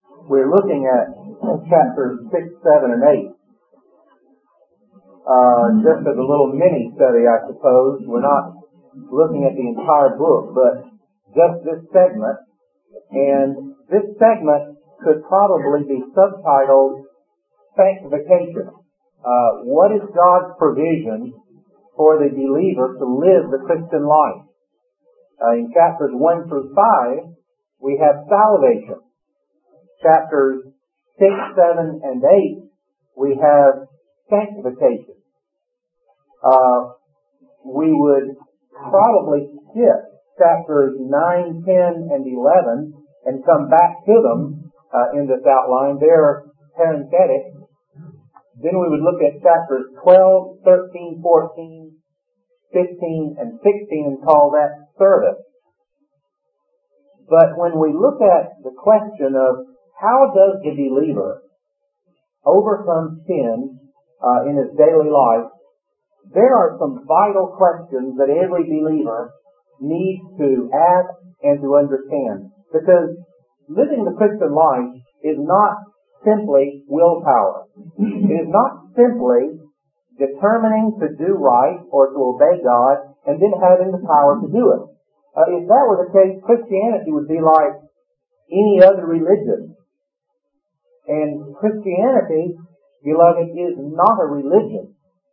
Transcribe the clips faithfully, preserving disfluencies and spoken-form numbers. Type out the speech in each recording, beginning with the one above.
We're looking at chapters six, seven, and eight. Uh, just as a little mini study, I suppose. We're not looking at the entire book, but just this segment. And this segment could probably be subtitled Sanctification. Uh, what is God's provision for the believer to live the Christian life? Uh, in chapters one through five, we have salvation. Chapters six, seven, and eight, we have sanctification. Uh, we would probably skip chapters nine, ten, and eleven and come back to them uh, in this outline. They're parenthetic. Then we would look at chapters twelve, thirteen, fourteen, fifteen, and sixteen and call that service. But when we look at the question of how does the believer overcome sin uh, in his daily life, there are some vital questions that every believer needs to ask and to understand. Because living the Christian life is not simply willpower. It is not simply determining to do right or to obey God and then having the power to do it. Uh, if that were the case, Christianity would be like any other religion. And Christianity, beloved, is not a religion.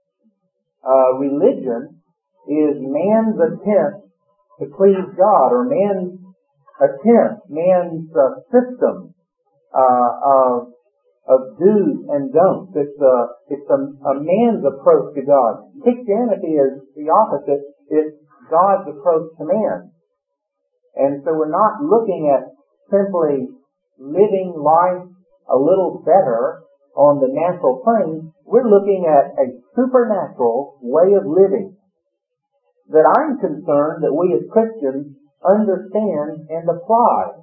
Uh, religion is man's attempt to please God, or man's attempt, man's uh, system uh, of of do's and don'ts. It's a it's a, a man's approach to God. Christianity is the opposite. It's God's approach to man. And so we're not looking at simply living life a little better on the natural plane. We're looking at a supernatural way of living that I'm concerned that we as Christians understand and apply.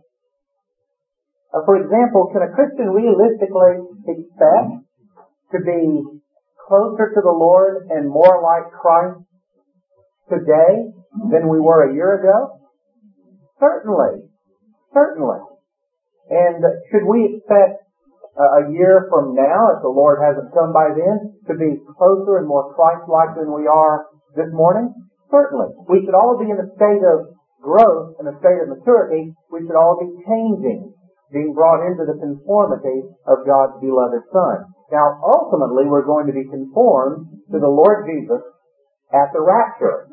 Uh, for example, can a Christian realistically expect to be closer to the Lord and more like Christ today than we were a year ago? Certainly. Certainly. And should we expect uh, a year from now, if the Lord hasn't come by then, to be closer and more Christ-like than we are this morning? Certainly. We should all be in a state of growth, in a state of maturity. We should all be changing, being brought into the conformity of God's beloved Son. Now, ultimately, we're going to be conformed to the Lord Jesus at the rapture.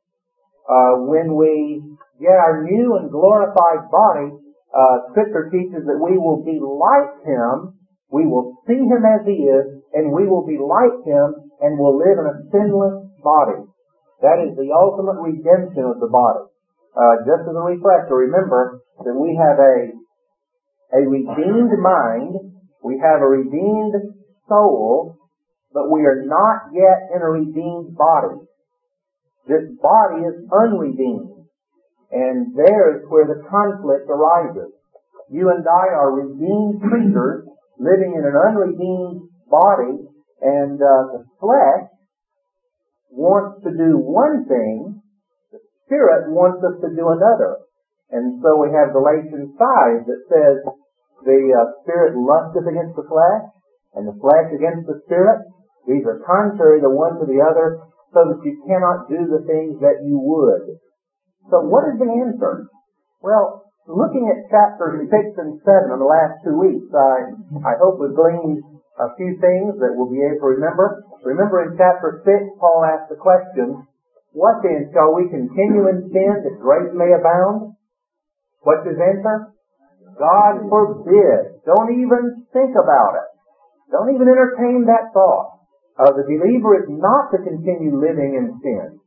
Uh, when we get our new and glorified body, uh, Scripture teaches that we will be like Him, we will see Him as He is, and we will be like Him, and will live in a sinless body. That is the ultimate redemption of the body. Uh, just as a refresher, remember that we have a a redeemed mind, we have a redeemed soul, but we are not yet in a redeemed body. This body is unredeemed, and there is where the conflict arises. You and I are redeemed creatures living in an unredeemed body, and uh, the flesh wants to do one thing, the Spirit wants us to do another. And so we have Galatians five that says the uh, Spirit lusteth against the flesh, and the flesh against the Spirit. These are contrary the one to the other, so that you cannot do the things that you would. So what is the answer? Well, looking at chapters six and seven in the last two weeks, I, I hope we've gleaned a few things that we'll be able to remember. Remember in chapter six, Paul asked the question, what then, shall we continue in sin that grace may abound? What's his answer? God forbid. Don't even think about it. Don't even entertain that thought. Uh, the believer is not to continue living in sin.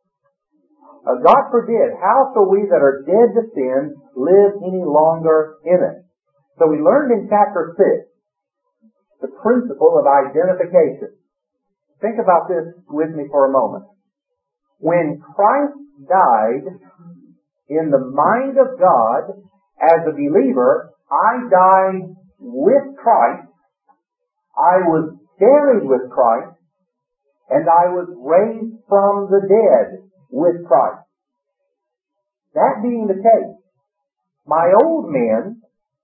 Uh, God forbid. How shall we that are dead to sin live any longer in it? So we learned in chapter six the principle of identification. Think about this with me for a moment. When Christ died, in the mind of God, as a believer, I died with Christ, I was buried with Christ, and I was raised from the dead with Christ. That being the case, my old man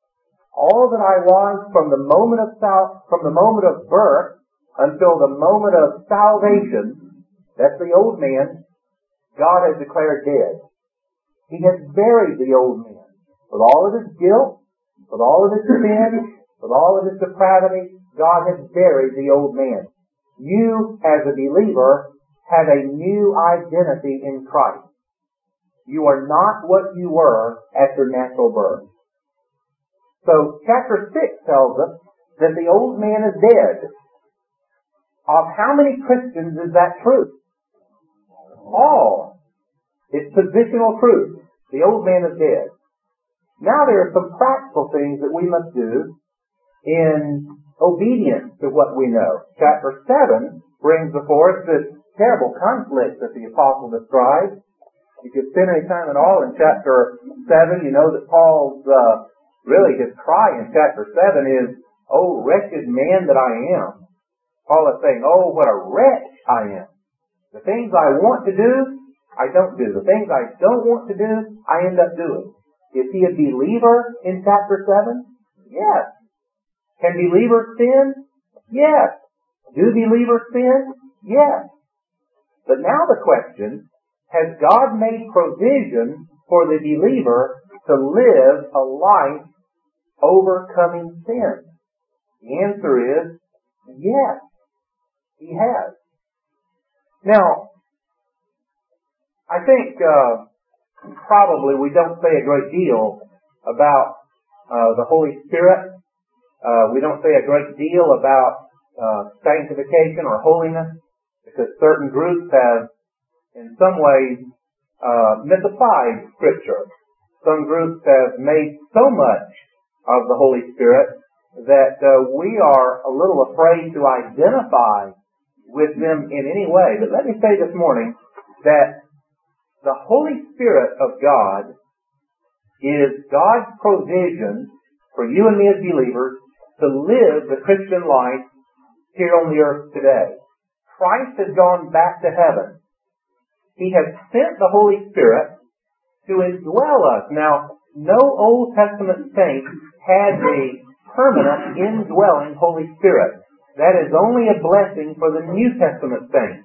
All that I was from the moment of sal- from the moment of birth until the moment of salvation, that's the old man, God has declared dead. He has buried the old man with all of his guilt, with all of his sin, with all of his depravity. God has buried the old man. You, as a believer, have a new identity in Christ. You are not what you were at your natural birth. So chapter six tells us that the old man is dead. Of how many Christians is that true? All. It's positional truth. The old man is dead. Now there are some practical things that we must do in obedience to what we know. Chapter seven brings before us this terrible conflict that the apostle describes. If you spend any time at all in chapter seven, you know that Paul's, uh, really his cry in chapter seven is, "Oh, wretched man that I am." Paul is saying, "Oh, what a wretch I am. The things I want to do, I don't do. The things I don't want to do, I end up doing." Is he a believer in chapter seven? Yes. Can believers sin? Yes. Do believers sin? Yes. But now the question, has God made provision for the believer to live a life overcoming sin? The answer is yes, He has. Now, I think uh, probably we don't say a great deal about uh, the Holy Spirit. Uh, we don't say a great deal about uh, sanctification or holiness, because certain groups have, in some ways, uh, misapplied Scripture. Some groups have made so much of the Holy Spirit that uh, we are a little afraid to identify with them in any way. But let me say this morning that the Holy Spirit of God is God's provision for you and me as believers to live the Christian life here on the earth today. Christ has gone back to heaven. He has sent the Holy Spirit to indwell us. Now, no Old Testament saint had the permanent indwelling Holy Spirit. That is only a blessing for the New Testament saints.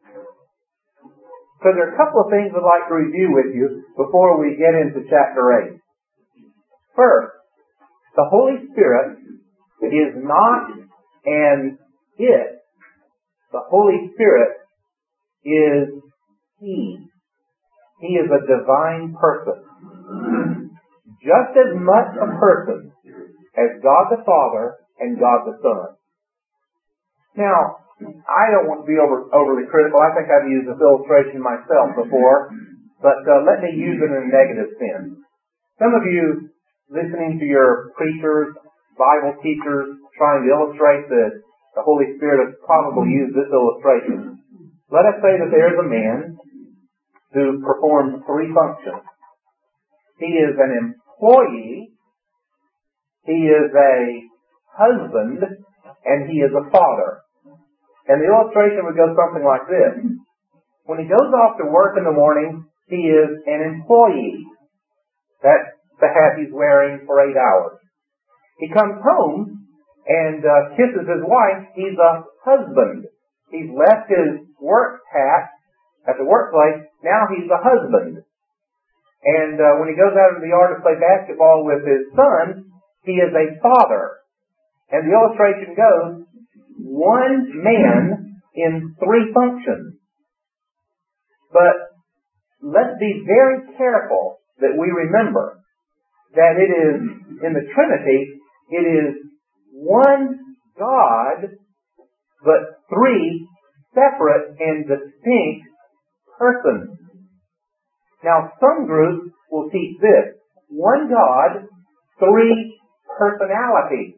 So there are a couple of things I'd like to review with you before we get into chapter eight. First, the Holy Spirit is not an it. The Holy Spirit is He. He is a divine person. Just as much a person as God the Father and God the Son. Now, I don't want to be over, overly critical. I think I've used this illustration myself before, but uh, let me use it in a negative sense. Some of you listening to your preachers, Bible teachers, trying to illustrate the, the Holy Spirit have probably used this illustration. Let us say that there is a man who performs three functions. He is an employee, he is a husband, and he is a father. And the illustration would go something like this. When he goes off to work in the morning, he is an employee. That's the hat he's wearing for eight hours. He comes home and uh, kisses his wife. He's a husband. He's left his work hat at the workplace. Now he's a husband. And uh, when he goes out into the yard to play basketball with his son, he is a father. And the illustration goes, one man in three functions. But let's be very careful that we remember that it is, in the Trinity, it is one God, but three separate and distinct persons. Now, some groups will teach this. One God, three personalities.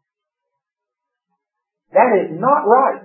That is not right.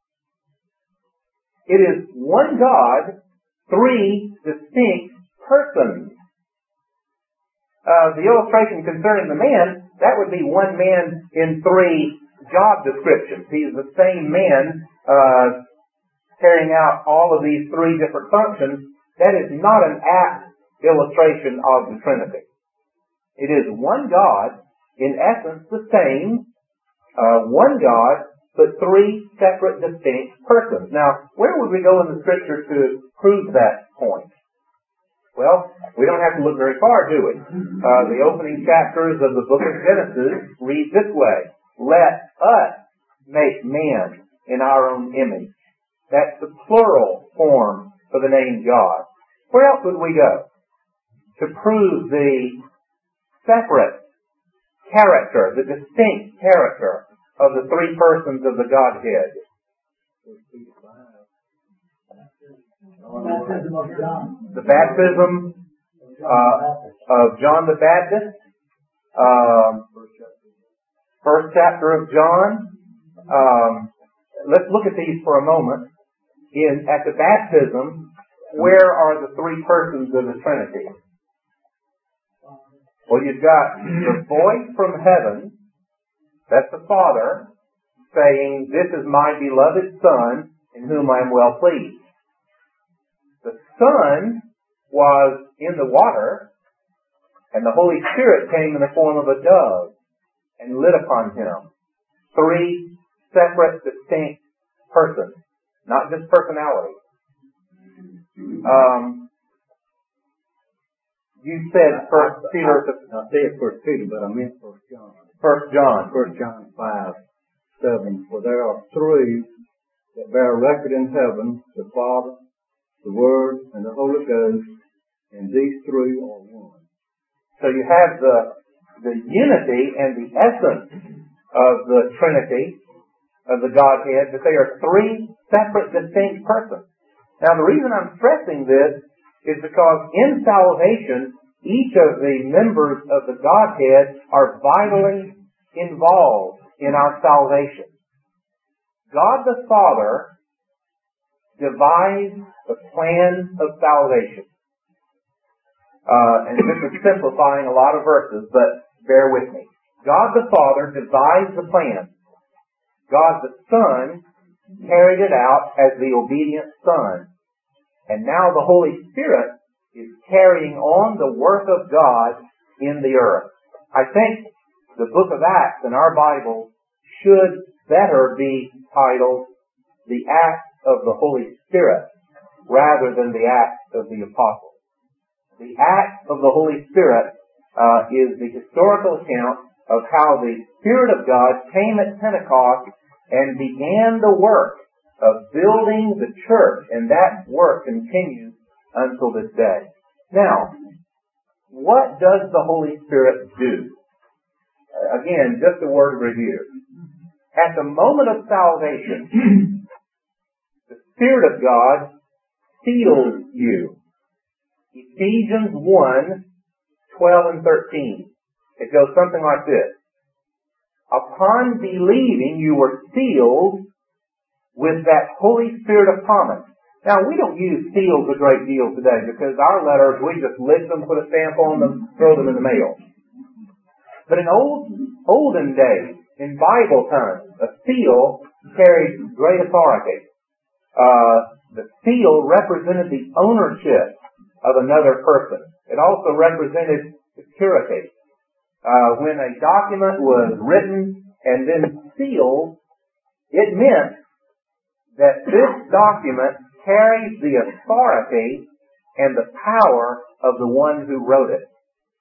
It is one God, three distinct persons. Uh, the illustration concerning the man, that would be one man in three job descriptions. He is the same man uh, carrying out all of these three different functions. That is not an apt illustration of the Trinity. It is one God in essence the same, uh, one God, but three separate, distinct persons. Now, where would we go in the Scripture to prove that point? Well, we don't have to look very far, do we? Uh, the opening chapters of the book of Genesis read this way: let us make man in our own image. That's the plural form for the name God. Where else would we go to prove the separate character, the distinct character of the three persons of the Godhead? Baptism of John. The baptism uh, of John the Baptist. Um, first chapter of John. Um, let's look at these for a moment. In at the baptism, where are the three persons of the Trinity? Well, you've got the voice from heaven. That's the Father saying, "This is my beloved Son, in whom I am well pleased." The Son was in the water, and the Holy Spirit came in the form of a dove and lit upon him. Three separate, distinct persons, not just personality. Um, you said First Peter. I said First Peter, but I meant First John. First John. First John five seven. For there are three that bear record in heaven: the Father, the Word, and the Holy Ghost, and these three are one. So you have the the unity and the essence of the Trinity, of the Godhead, but they are three separate, distinct persons. Now, the reason I'm stressing this is because in salvation, each of the members of the Godhead are vitally involved in our salvation. God the Father devised the plan of salvation. Uh, and this is simplifying a lot of verses, but bear with me. God the Father devised the plan. God the Son carried it out as the obedient Son. And now the Holy Spirit is carrying on the work of God in the earth. I think the book of Acts in our Bible should better be titled The Acts of the Holy Spirit rather than the Acts of the Apostles. The Acts of the Holy Spirit uh, is the historical account of how the Spirit of God came at Pentecost and began the work of building the church, and that work continues until this day. Now, what does the Holy Spirit do? Uh, again, just a word of review. At the moment of salvation, the Spirit of God seals you. Ephesians one, twelve and thirteen. It goes something like this. Upon believing, you were sealed with that Holy Spirit of promise. Now, we don't use seals a great deal today because our letters, we just lick them, put a stamp on them, throw them in the mail. But in old, olden days, in Bible times, a seal carried great authority. Uh, the seal represented the ownership of another person. It also represented security. Uh, when a document was written and then sealed, it meant that this document carries the authority and the power of the one who wrote it.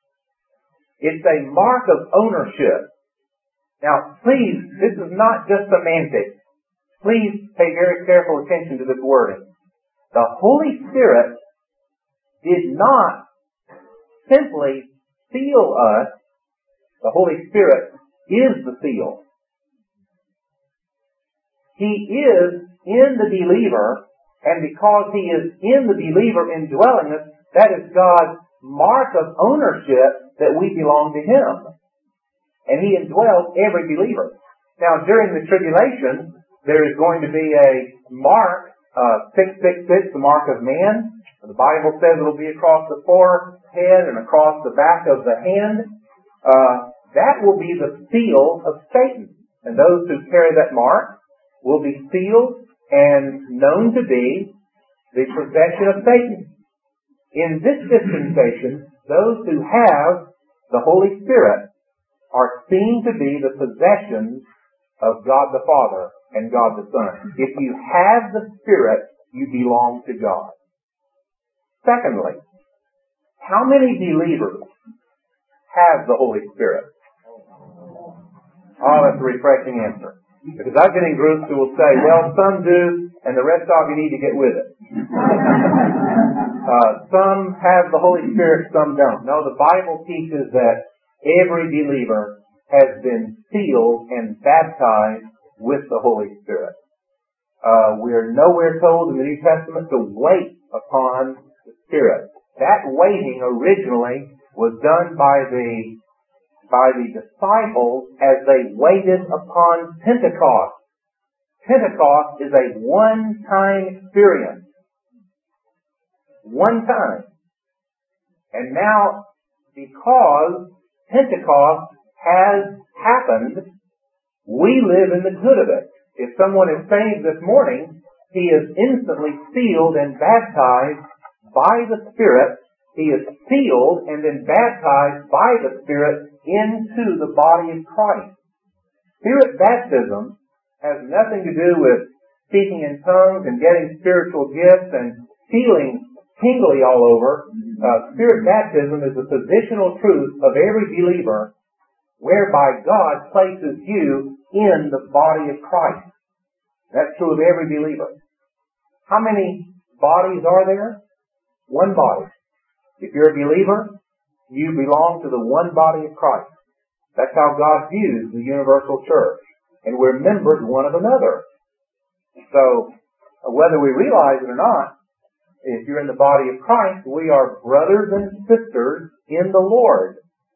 It's a mark of ownership. Now, please, this is not just semantics. Please pay very careful attention to this wording. The Holy Spirit did not simply seal us. The Holy Spirit is the seal. He is in the believer, and because He is in the believer indwelling us, that is God's mark of ownership that we belong to Him. And He indwells every believer. Now, during the tribulation, there is going to be a mark, uh, six six six, the mark of man. The Bible says it will be across the forehead and across the back of the hand. Uh, that will be the seal of Satan. And those who carry that mark will be sealed and known to be the possession of Satan. In this dispensation, those who have the Holy Spirit are seen to be the possessions of God the Father and God the Son. If you have the Spirit, you belong to God. Secondly, how many believers have the Holy Spirit? Oh, that's a refreshing answer. Because I've been in groups who will say, well, some do, and the rest of you need to get with it. uh, some have the Holy Spirit, some don't. No, the Bible teaches that every believer has been sealed and baptized with the Holy Spirit. Uh, we are nowhere told in the New Testament to wait upon the Spirit. That waiting originally was done by the by the disciples as they waited upon Pentecost. Pentecost is a one-time experience. One time. And now, because Pentecost has happened, we live in the good of it. If someone is saved this morning, he is instantly sealed and baptized by the Spirit. He is sealed and then baptized by the Spirit into the body of Christ. Spirit baptism has nothing to do with speaking in tongues and getting spiritual gifts and feeling tingly all over. Uh, Spirit baptism is the positional truth of every believer whereby God places you in the body of Christ. That's true of every believer. How many bodies are there? One body. If you're a believer, you belong to the one body of Christ. That's how God views the universal church. And we're members one of another. So, whether we realize it or not, if you're in the body of Christ, we are brothers and sisters in the Lord.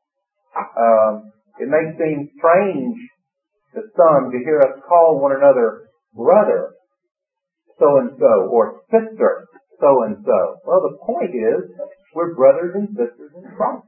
Um, it may seem strange to some to hear us call one another brother so-and-so or sister so-and-so. Well, the point is, we're brothers and sisters in Christ.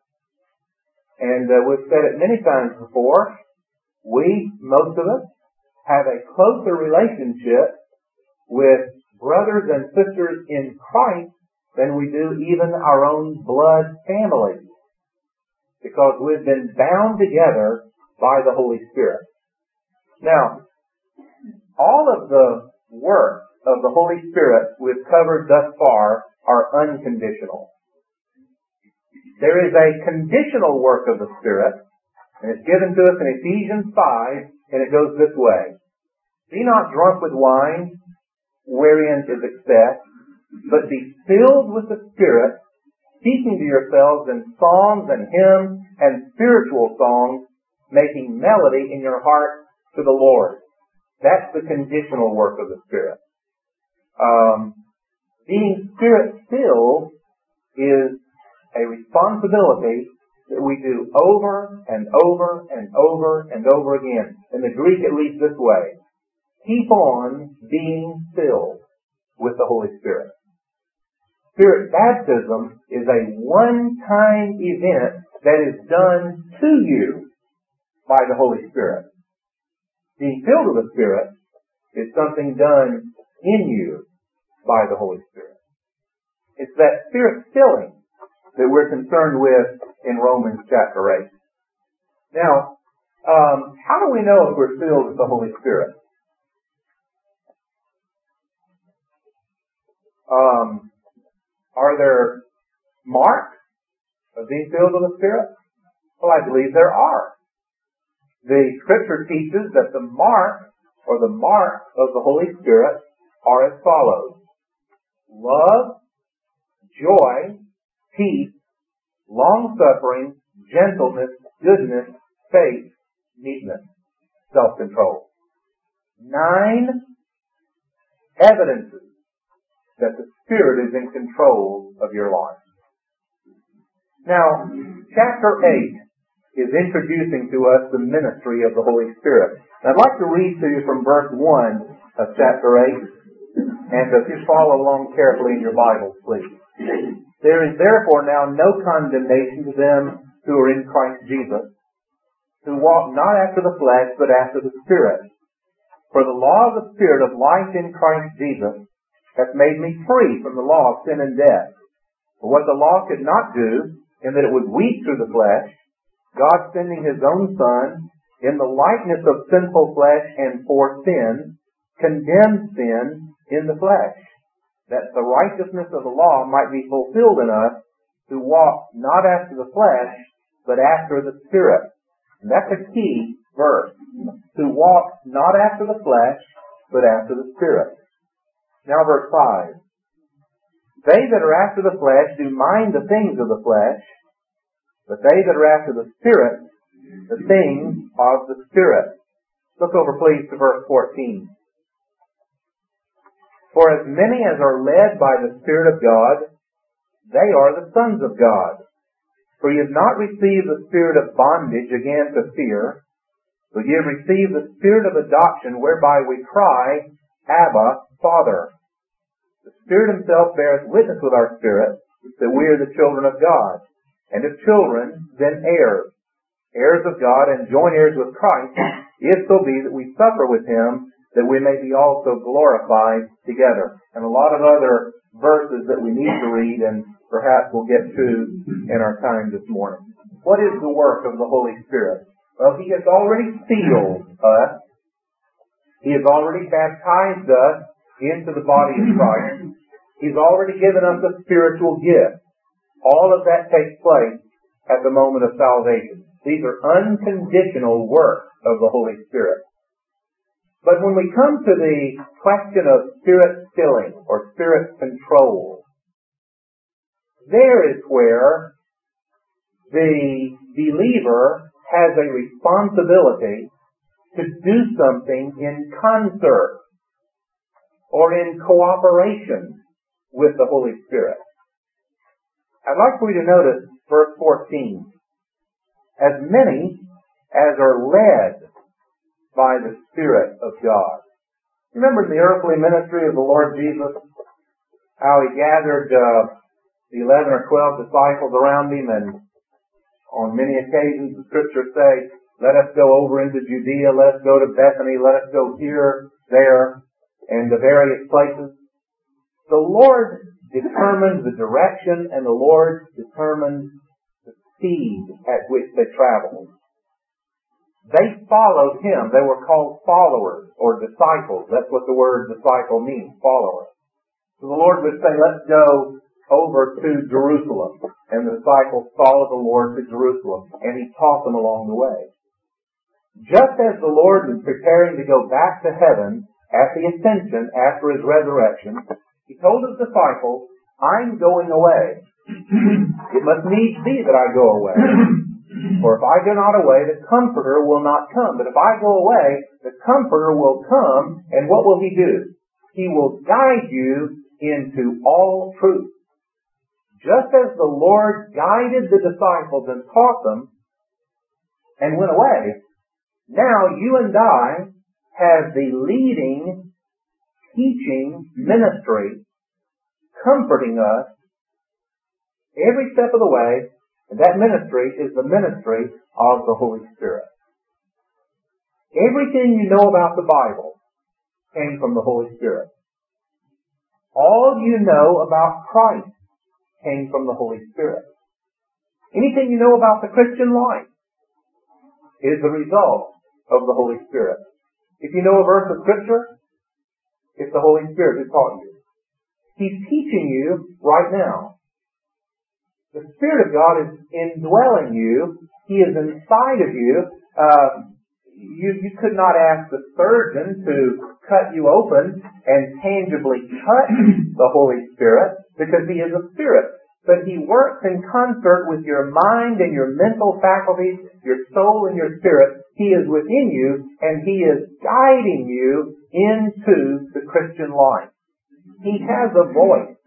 And uh, we've said it many times before, we, most of us, have a closer relationship with brothers and sisters in Christ than we do even our own blood families. Because we've been bound together by the Holy Spirit. Now, all of the work of the Holy Spirit we've covered thus far are unconditional. There is a conditional work of the Spirit, and it's given to us in Ephesians five, and it goes this way. Be not drunk with wine, wherein is excess, but be filled with the Spirit, speaking to yourselves in psalms and hymns and spiritual songs, making melody in your heart to the Lord. That's the conditional work of the Spirit. Um, being Spirit-filled is a responsibility that we do over and over and over and over again. In the Greek it reads this way. Keep on being filled with the Holy Spirit. Spirit baptism is a one-time event that is done to you by the Holy Spirit. Being filled with the Spirit is something done in you by the Holy Spirit. It's that Spirit filling that we're concerned with in Romans chapter eight. Now, um, how do we know if we're filled with the Holy Spirit? Um, are there marks of being filled with the Spirit? Well, I believe there are. The Scripture teaches that the mark or the marks of the Holy Spirit are as follows. Love, joy, peace, long-suffering, gentleness, goodness, faith, meekness, self-control. Nine evidences that the Spirit is in control of your life. Now, chapter eight is introducing to us the ministry of the Holy Spirit. And I'd like to read to you from verse one of chapter eight, and if you follow along carefully in your Bible, please. There is therefore now no condemnation to them who are in Christ Jesus, who walk not after the flesh, but after the Spirit. For the law of the Spirit of life in Christ Jesus hath made me free from the law of sin and death. For what the law could not do, in that it was weak through the flesh, God sending His own Son in the likeness of sinful flesh and for sin, condemned sin in the flesh, that the righteousness of the law might be fulfilled in us who walk not after the flesh, but after the Spirit. And that's a key verse. Who walk not after the flesh, but after the Spirit. Now verse five. They that are after the flesh do mind the things of the flesh, but they that are after the Spirit, the things of the Spirit. Look over please to verse fourteen. For as many as are led by the Spirit of God, they are the sons of God. For ye have not received the spirit of bondage again to fear, but ye have received the Spirit of adoption, whereby we cry, Abba, Father. The Spirit Himself beareth witness with our spirit that we are the children of God. And if children, then heirs, heirs of God, and joint heirs with Christ, if so be that we suffer with Him, that we may be also glorified together. And a lot of other verses that we need to read, and perhaps we'll get to in our time this morning. What is the work of the Holy Spirit? Well, He has already sealed us. He has already baptized us into the body of Christ. He's already given us a spiritual gift. All of that takes place at the moment of salvation. These are unconditional works of the Holy Spirit. But when we come to the question of spirit filling or spirit control, there is where the believer has a responsibility to do something in concert or in cooperation with the Holy Spirit. I'd like for you to notice verse fourteen. As many as are led by the Spirit of God. Remember the earthly ministry of the Lord Jesus? How He gathered uh, the eleven or twelve disciples around Him, and on many occasions the Scriptures say, let us go over into Judea, let us go to Bethany, let us go here, there, and the various places. The Lord determined the direction, and the Lord determined the speed at which they traveled. They followed Him. They were called followers or disciples. That's what the word disciple means, follower. So the Lord would say, let's go over to Jerusalem. And the disciples followed the Lord to Jerusalem. And He taught them along the way. Just as the Lord was preparing to go back to heaven at the ascension after His resurrection, He told His disciples, I'm going away. It must needs be that I go away. For if I go not away, the Comforter will not come. But if I go away, the Comforter will come, and what will He do? He will guide you into all truth. Just as the Lord guided the disciples and taught them and went away, now you and I have the leading, teaching ministry, comforting us every step of the way. And that ministry is the ministry of the Holy Spirit. Everything you know about the Bible came from the Holy Spirit. All you know about Christ came from the Holy Spirit. Anything you know about the Christian life is the result of the Holy Spirit. If you know a verse of Scripture, it's the Holy Spirit who taught you. He's teaching you right now. The Spirit of God is indwelling you. He is inside of you. Uh, you, you could not ask the surgeon to cut you open and tangibly touch the Holy Spirit because He is a Spirit. But He works in concert with your mind and your mental faculties, your soul and your spirit. He is within you and He is guiding you into the Christian life. He has a voice.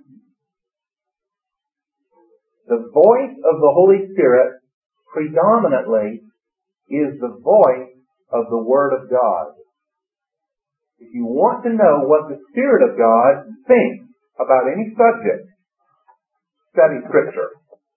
The voice of the Holy Spirit predominantly is the voice of the Word of God. If you want to know what the Spirit of God thinks about any subject, study Scripture.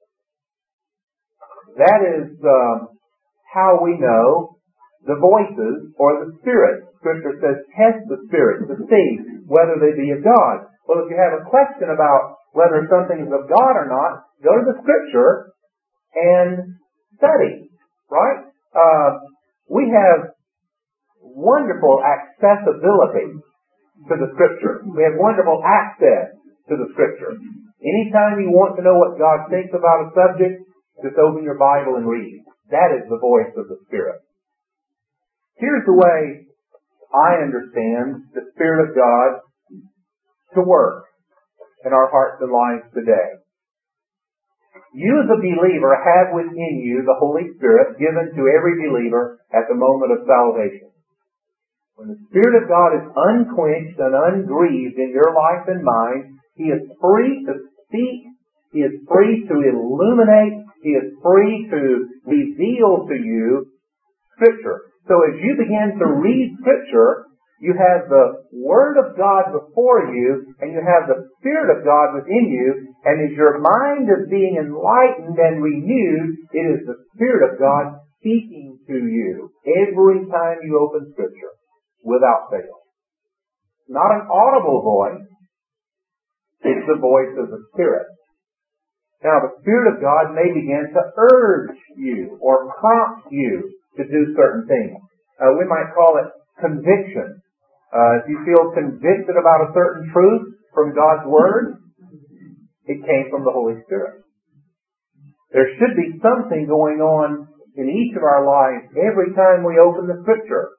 That is um, how we know the voices or the Spirit. Scripture says, test the Spirit to see whether they be of God. Well, if you have a question about whether something is of God or not, go to the Scripture and study. Right? Uh, we have wonderful accessibility to the Scripture. We have wonderful access to the Scripture. Anytime you want to know what God thinks about a subject, just open your Bible and read. That is the voice of the Spirit. Here's the way I understand the Spirit of God to work in our hearts and lives today. You as a believer have within you the Holy Spirit given to every believer at the moment of salvation. When the Spirit of God is unquenched and ungrieved in your life and mine, He is free to speak, He is free to illuminate, He is free to reveal to you Scripture. So as you begin to read Scripture, you have the Word of God before you, and you have the Spirit of God within you, and as your mind is being enlightened and renewed, it is the Spirit of God speaking to you every time you open Scripture, without fail. Not an audible voice, it's the voice of the Spirit. Now, the Spirit of God may begin to urge you or prompt you to do certain things. Uh, we might call it conviction. Uh, if you feel convicted about a certain truth from God's Word, it came from the Holy Spirit. There should be something going on in each of our lives every time we open the Scripture.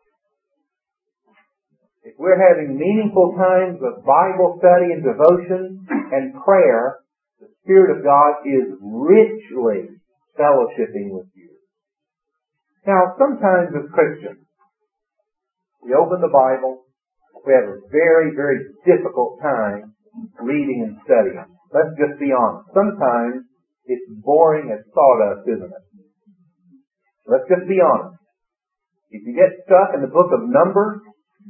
If we're having meaningful times of Bible study and devotion and prayer, the Spirit of God is richly fellowshipping with you. Now, sometimes as Christians, we open the Bible, we have a very, very difficult time reading and studying. Let's just be honest. Sometimes it's boring as sawdust, isn't it? Let's just be honest. If you get stuck in the book of Numbers,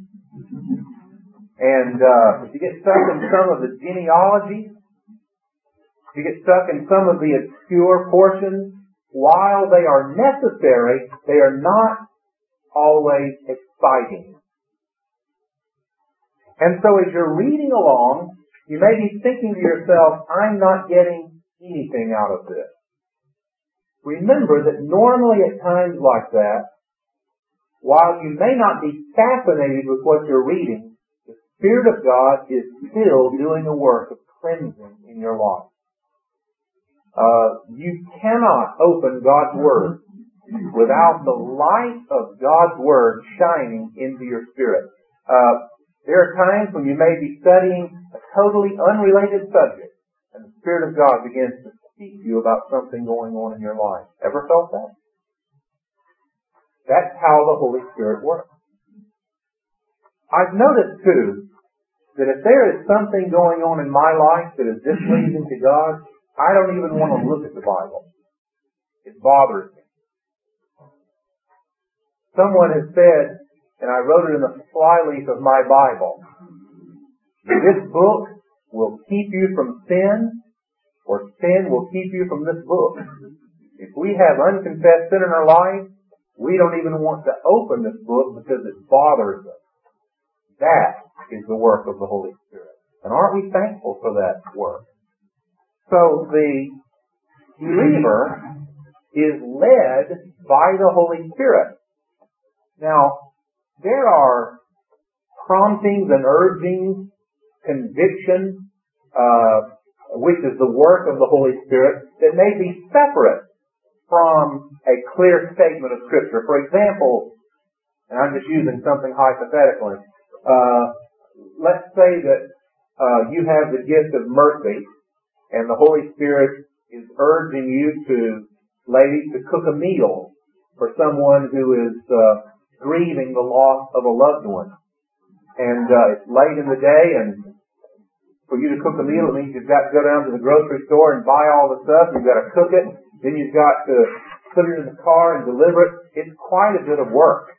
and uh, if you get stuck in some of the genealogies, if you get stuck in some of the obscure portions, while they are necessary, they are not always exciting. And so as you're reading along, you may be thinking to yourself, I'm not getting anything out of this. Remember that normally at times like that, while you may not be fascinated with what you're reading, the Spirit of God is still doing a work of cleansing in your life. Uh, you cannot open God's Word without the light of God's Word shining into your spirit. Uh, there are times when you may be studying a totally unrelated subject, and the Spirit of God begins to speak to you about something going on in your life. Ever felt that? That's how the Holy Spirit works. I've noticed, too, that if there is something going on in my life that is displeasing to God, I don't even want to look at the Bible. It bothers me. Someone has said, and I wrote it in the flyleaf of my Bible, this book will keep you from sin, or sin will keep you from this book. If we have unconfessed sin in our life, we don't even want to open this book because it bothers us. That is the work of the Holy Spirit. And aren't we thankful for that work? So the believer is led by the Holy Spirit. Now, there are promptings and urgings, conviction, uh, which is the work of the Holy Spirit, that may be separate from a clear statement of Scripture. For example, and I'm just using something hypothetically, uh, let's say that uh, you have the gift of mercy, and the Holy Spirit is urging you to, ladies, to cook a meal for someone who is uh, grieving the loss of a loved one. And uh, it's late in the day, and for you to cook a meal, it means you've got to go down to the grocery store and buy all the stuff. You've got to cook it. Then you've got to put it in the car and deliver it. It's quite a bit of work.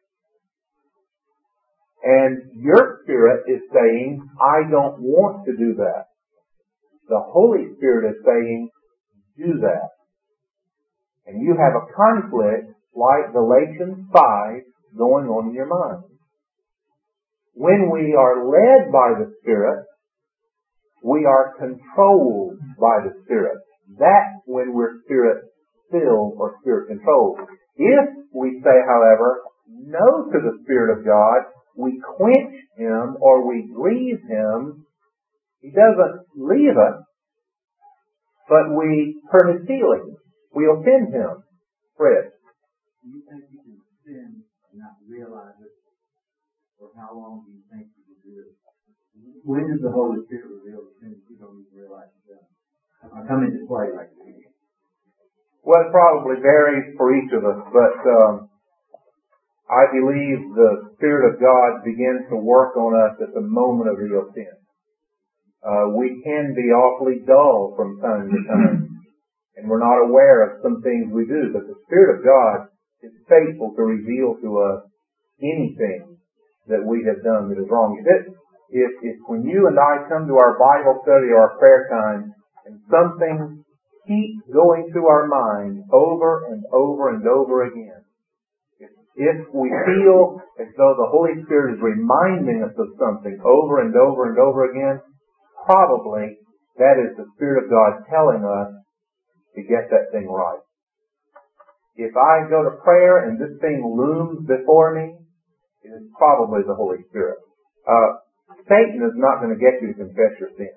And your spirit is saying, I don't want to do that. The Holy Spirit is saying, do that. And you have a conflict like Galatians five going on in your mind. When we are led by the Spirit, we are controlled by the Spirit. That's when we're Spirit-filled or Spirit-controlled. If we say, however, no to the Spirit of God, we quench Him or we grieve Him. He doesn't leave us, but we hurt His feelings. We offend Him. Fred. Do you think you can sin and not realize it? Or how long do you think you can do it? When does the Holy Spirit reveal the sin that you don't even realize you've done? I come into play like this. Well, it probably varies for each of us, but um, I believe the Spirit of God begins to work on us at the moment of real sin. Uh, we can be awfully dull from time to time, and we're not aware of some things we do, but the Spirit of God is faithful to reveal to us anything that we have done that is wrong. If, it, if, if when you and I come to our Bible study or our prayer time, and something keeps going through our mind over and over and over again, if, if we feel as though the Holy Spirit is reminding us of something over and over and over again, probably that is the Spirit of God telling us to get that thing right. If I go to prayer and this thing looms before me, it is probably the Holy Spirit. Uh, Satan is not going to get you to confess your sin.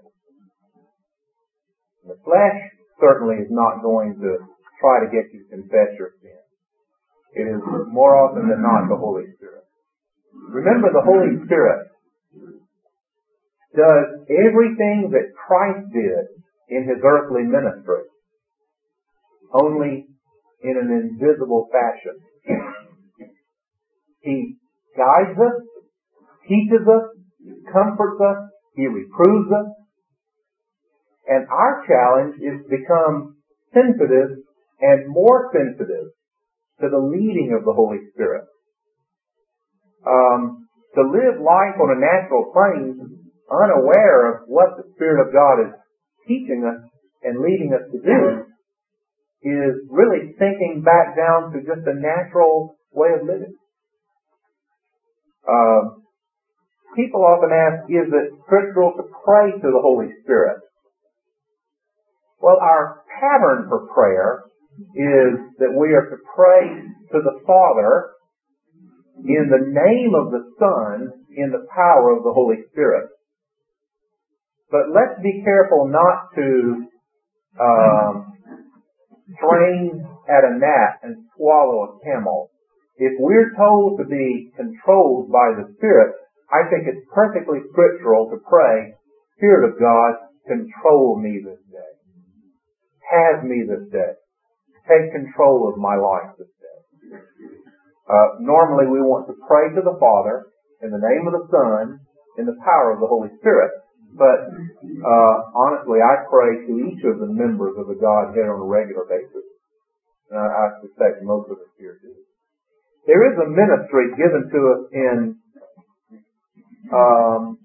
The flesh certainly is not going to try to get you to confess your sin. It is more often than not the Holy Spirit. Remember, the Holy Spirit does everything that Christ did in His earthly ministry, only in an invisible fashion. He guides us, teaches us, comforts us, He reproves us, and our challenge is to become sensitive and more sensitive to the leading of the Holy Spirit. Um, to live life on a natural plane unaware of what the Spirit of God is teaching us and leading us to do is really sinking back down to just a natural way of living. Uh, people often ask, is it scriptural to pray to the Holy Spirit? Well, our pattern for prayer is that we are to pray to the Father in the name of the Son in the power of the Holy Spirit. But let's be careful not to um, strain at a gnat and swallow a camel. If we're told to be controlled by the Spirit, I think it's perfectly scriptural to pray, Spirit of God, control me this day. Have me this day. Take control of my life this day. Uh, normally we want to pray to the Father in the name of the Son in the power of the Holy Spirit. But uh, honestly, I pray to each of the members of the Godhead on a regular basis. And I, I suspect most of us here do. There is a ministry given to us in um,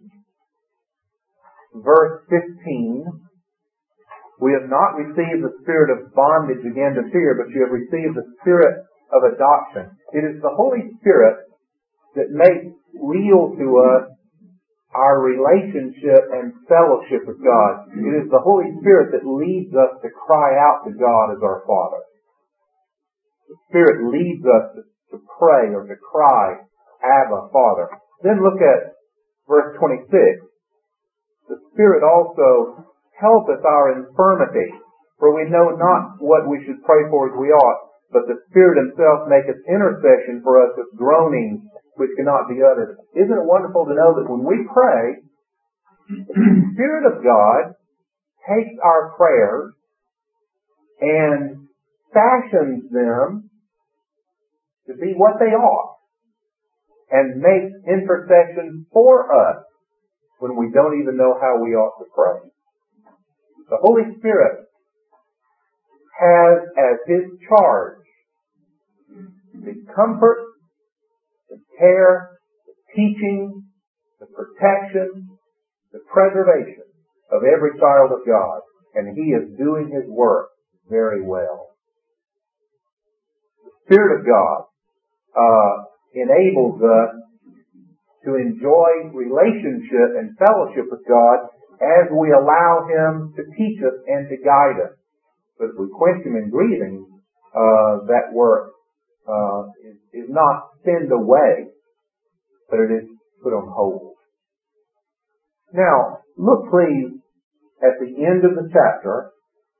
verse fifteen. We have not received the spirit of bondage again to fear, but you have received the spirit of adoption. It is the Holy Spirit that makes real to us our relationship and fellowship with God. It is the Holy Spirit that leads us to cry out to God as our Father. The Spirit leads us to, to pray or to cry, Abba, Father. Then look at verse twenty-six. The Spirit also helpeth our infirmity, for we know not what we should pray for as we ought, but the Spirit Himself maketh intercession for us with groanings which cannot be uttered. Isn't it wonderful to know that when we pray, the Spirit of God takes our prayers and fashions them to be what they are and makes intercession for us when we don't even know how we ought to pray. The Holy Spirit has as His charge the comfort, the care, the teaching, the protection, the preservation of every child of God. And He is doing His work very well. The Spirit of God uh, enables us to enjoy relationship and fellowship with God as we allow Him to teach us and to guide us. But if we quench Him in grieving, uh, that work uh, is, is not sent away, but it is put on hold. Now, look please at the end of the chapter.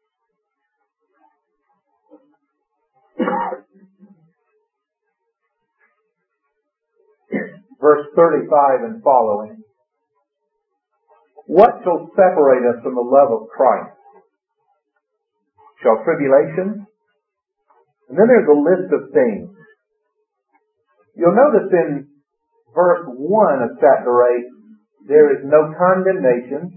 Verse thirty-five and following. What shall separate us from the love of Christ? Shall tribulation? And then there's a list of things. You'll notice in verse one of chapter eight, there is no condemnation.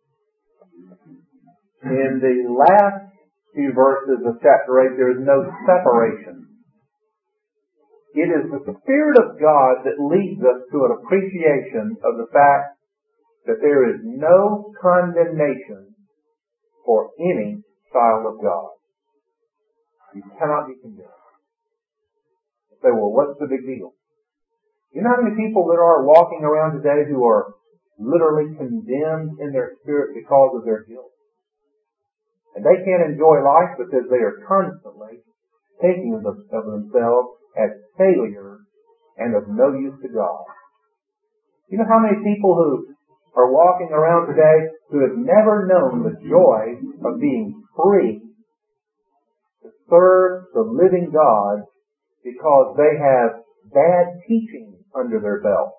In the last few verses of chapter eight, there is no separation. It is the Spirit of God that leads us to an appreciation of the fact that there is no condemnation for any child of God. You cannot be condemned. You say, well, what's the big deal? You know how many people there are walking around today who are literally condemned in their spirit because of their guilt? And they can't enjoy life because they are constantly thinking of, them, of themselves as failures and of no use to God. You know how many people who are walking around today who have never known the joy of being free to serve the living God because they have bad teaching under their belt?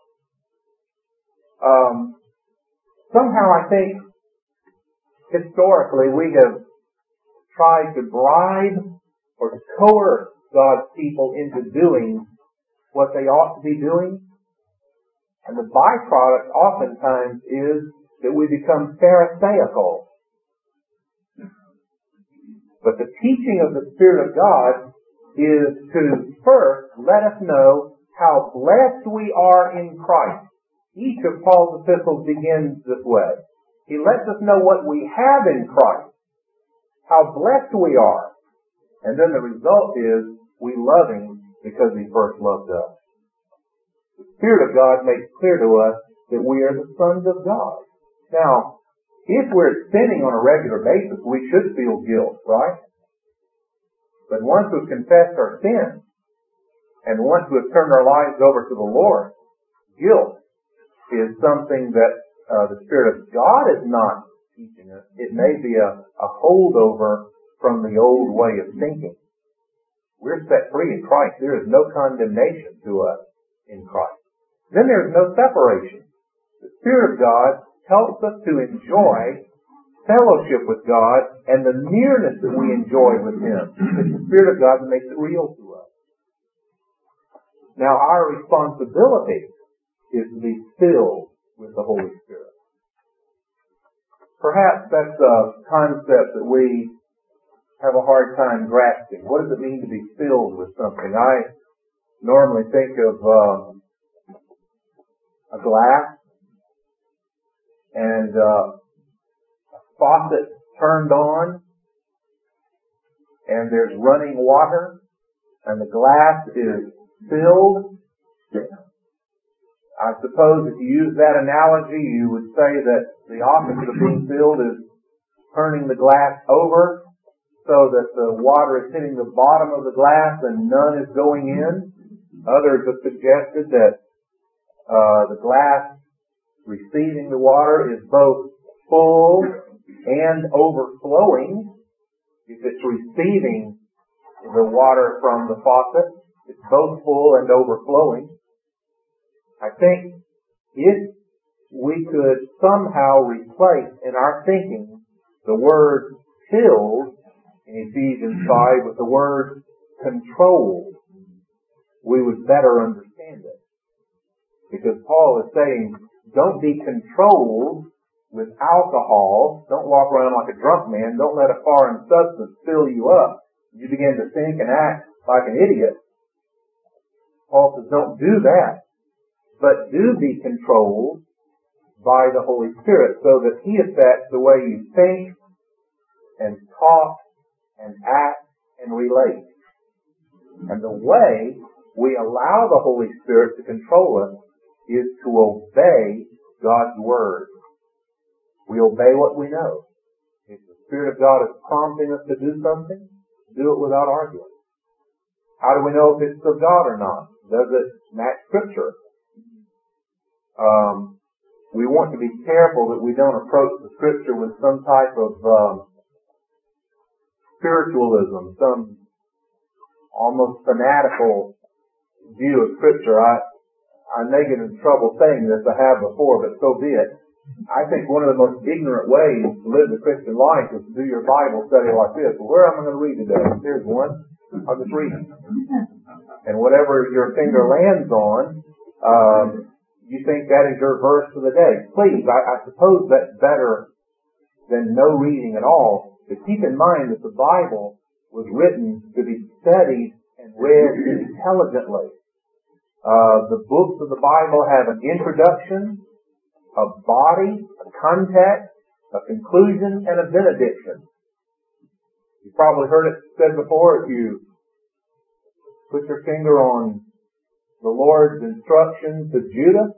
Um, somehow I think historically we have tried to bribe or to coerce God's people into doing what they ought to be doing. And the byproduct oftentimes is that we become pharisaical. But the teaching of the Spirit of God is to first let us know how blessed we are in Christ. Each of Paul's epistles begins this way. He lets us know what we have in Christ, how blessed we are. And then the result is we love Him because He first loved us. The Spirit of God makes clear to us that we are the sons of God. Now, if we're sinning on a regular basis, we should feel guilt, right? But once we've confessed our sin, and once we've turned our lives over to the Lord, guilt is something that uh, the Spirit of God is not teaching us. It may be a, a holdover from the old way of thinking. We're set free in Christ. There is no condemnation to us in Christ. Then there's no separation. The Spirit of God helps us to enjoy fellowship with God and the nearness that we enjoy with Him. It's the Spirit of God that makes it real to us. Now our responsibility is to be filled with the Holy Spirit. Perhaps that's a concept that we have a hard time grasping. What does it mean to be filled with something? I normally think of um, a glass and uh, a faucet turned on and there's running water and the glass is filled. I suppose if you use that analogy, you would say that the opposite of being filled is turning the glass over so that the water is hitting the bottom of the glass and none is going in. Others have suggested that uh, the glass receiving the water is both full and overflowing. If it's receiving the water from the faucet, it's both full and overflowing. I think if we could somehow replace in our thinking the word filled in Ephesians five with the word controlled, we would better understand it. Because Paul is saying, don't be controlled with alcohol. Don't walk around like a drunk man. Don't let a foreign substance fill you up. You begin to think and act like an idiot. Paul says, don't do that. But do be controlled by the Holy Spirit so that He affects the way you think and talk and act and relate. And the way we allow the Holy Spirit to control us is to obey God's Word. We obey what we know. If the Spirit of God is prompting us to do something, do it without arguing. How do we know if it's of God or not? Does it match Scripture? Um, we want to be careful that we don't approach the Scripture with some type of um, spiritualism, some almost fanatical view of Scripture. I, I may get in trouble saying this, I have before, but so be it. I think one of the most ignorant ways to live the Christian life is to do your Bible study like this. Well, where am I going to read today? Here's one. I'll just read it. And whatever your finger lands on, um, you think that is your verse for the day. Please, I, I suppose that's better than no reading at all. But keep in mind that the Bible was written to be studied and read intelligently. Uh, the books of the Bible have an introduction, a body, a context, a conclusion, and a benediction. You've probably heard it said before, if you put your finger on the Lord's instruction to Judah,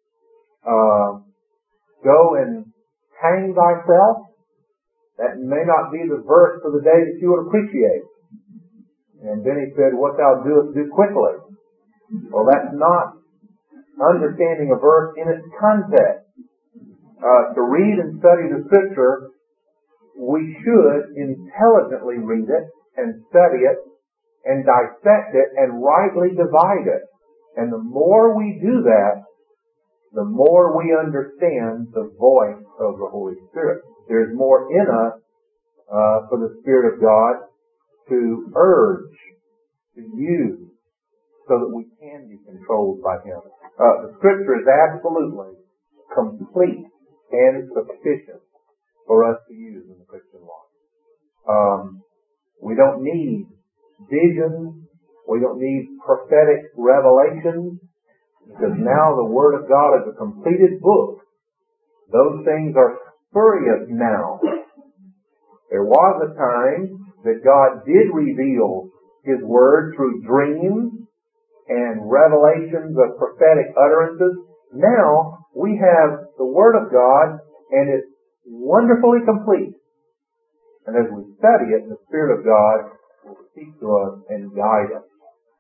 uh, go and hang thyself, that may not be the verse for the day that you would appreciate. And then he said, what thou doest, do quickly. Well, that's not understanding a verse in its context. Uh, to read and study the Scripture, we should intelligently read it and study it and dissect it and rightly divide it. And the more we do that, the more we understand the voice of the Holy Spirit. There's more in us uh, for the Spirit of God to urge, to use, so that we can be controlled by Him. Uh, the Scripture is absolutely complete and sufficient for us to use in the Christian life. Um, we don't need visions. We don't need prophetic revelations, because now the Word of God is a completed book. Those things are spurious now. There was a time that God did reveal His Word through dreams and revelations of prophetic utterances. Now we have the Word of God, and it's wonderfully complete. And as we study it, the Spirit of God will speak to us and guide us.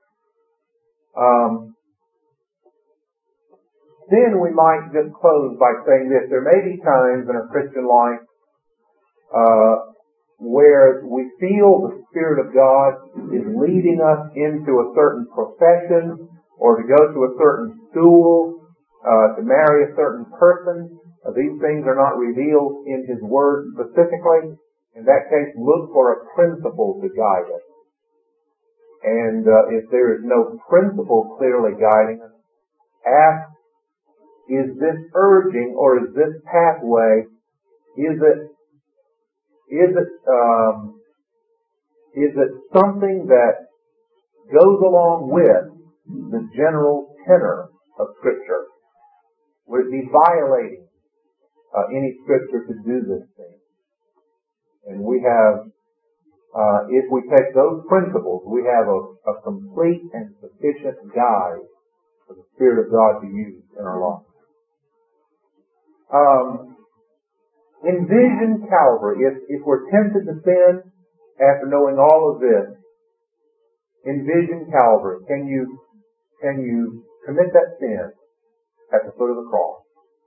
Um, then we might just close by saying this. There may be times in our Christian life uh, where we feel the Spirit of God is leading us into a certain profession, or to go to a certain school, uh, to marry a certain person. Uh, these things are not revealed in His Word specifically. In that case, look for a principle to guide us. And uh, if there is no principle clearly guiding us, ask, is this urging, or is this pathway, is it Is it, um, is it something that goes along with the general tenor of Scripture? Would it be violating uh, any Scripture to do this thing? And we have, uh, if we take those principles, we have a, a complete and sufficient guide for the Spirit of God to use in our life. Um, Envision Calvary. If, if we're tempted to sin after knowing all of this, envision Calvary. Can you, can you commit that sin at the foot of the cross?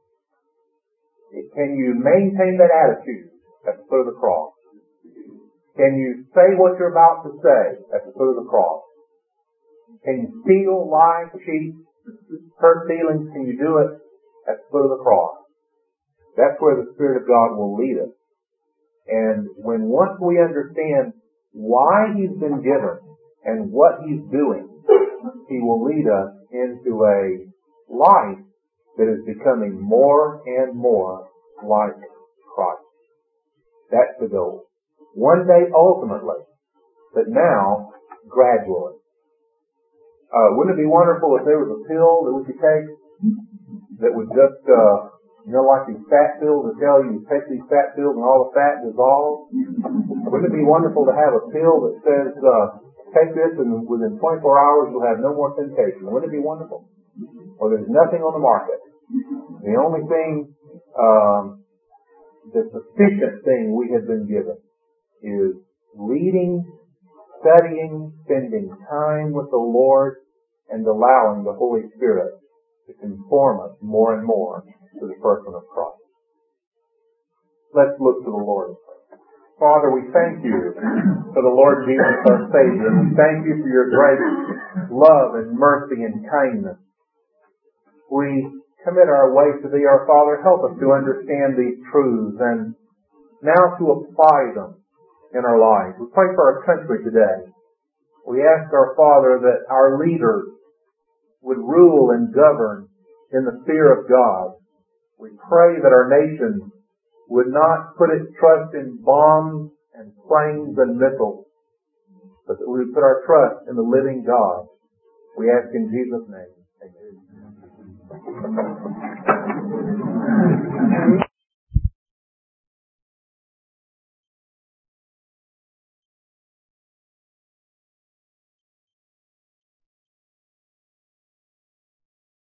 Can you maintain that attitude at the foot of the cross? Can you say what you're about to say at the foot of the cross? Can you steal, lie, cheat, hurt feelings? Can you do it at the foot of the cross? That's where the Spirit of God will lead us. And when once we understand why He's been given and what He's doing, He will lead us into a life that is becoming more and more like Christ. That's the goal. One day ultimately, but now gradually. Uh, wouldn't it be wonderful if there was a pill that we could take that would just, uh, you know, like these fat pills that tell you, take these fat pills and all the fat dissolves? Wouldn't it be wonderful to have a pill that says, uh, take this and within twenty-four hours you'll have no more temptation? Wouldn't it be wonderful? Well, there's nothing on the market. The only thing, um, the sufficient thing we have been given is reading studying, spending time with the Lord, and allowing the Holy Spirit to conform us more and more to the person of Christ. Let's look to the Lord. Father, we thank you for the Lord Jesus, our Savior. We thank you for your great love and mercy and kindness. We commit our way to Thee, our Father. Help us to understand these truths and now to apply them in our lives. We pray for our country today. We ask our Father that our leaders would rule and govern in the fear of God. We pray that our nation would not put its trust in bombs and planes and missiles, but that we would put our trust in the living God. We ask in Jesus' name. Amen.